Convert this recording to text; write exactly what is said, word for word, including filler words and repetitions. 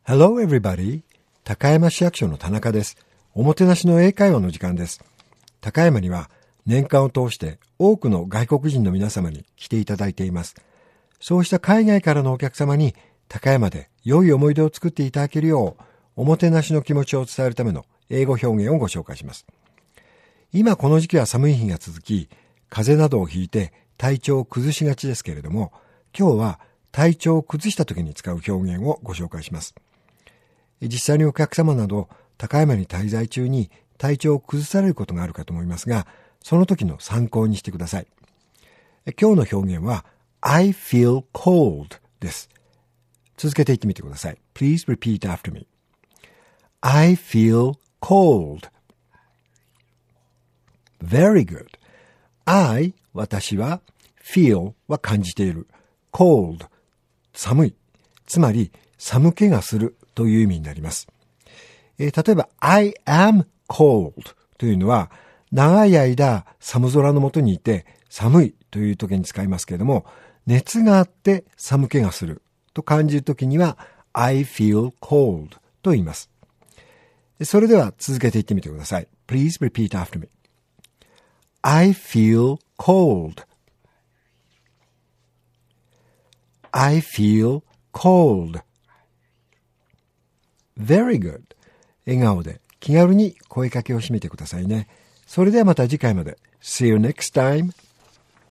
Hello everybody. 高山市役所の田中です。おもてなしの英会話の時間です。高山には年間を通して多くの外国人の皆様に来ていただいています。そうした海外からのお客様に高山で良い思い出を作っていただけるようおもてなしの気持ちを伝えるための英語表現をご紹介します。今この時期は寒い日が続き、風邪などをひいて体調を崩しがちですけれども、今日は体調を崩した時に使う表現をご紹介します。実際にお客様など高山に滞在中に体調を崩されることがあるかと思いますが、その時の参考にしてください。今日の表現は I feel cold です。続けて言ってみてください。Please repeat after me. I feel cold. Very good. I 私は feel は感じている。cold 寒い。つまり寒気がするという意味になります。えー、例えば I am cold というのは長い間寒空の下にいて寒いという時に使いますけれども、熱があって寒気がすると感じる時には I feel cold と言います。それでは続けて言ってみてください。Please repeat after me. I feel cold. I feel cold. Very good. 笑顔で気軽に声かけを締めてくださいね。それではまた次回まで。See you next time.